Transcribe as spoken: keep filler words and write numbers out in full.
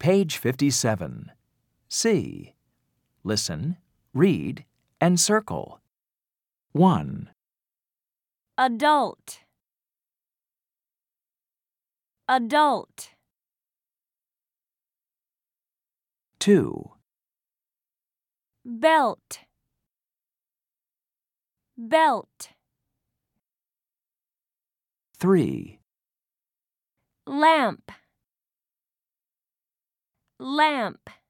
Page fifty-seven. C. Listen, read, and circle. one. Adult. Adult. two. Belt. Belt. three. Lamp. Lamp.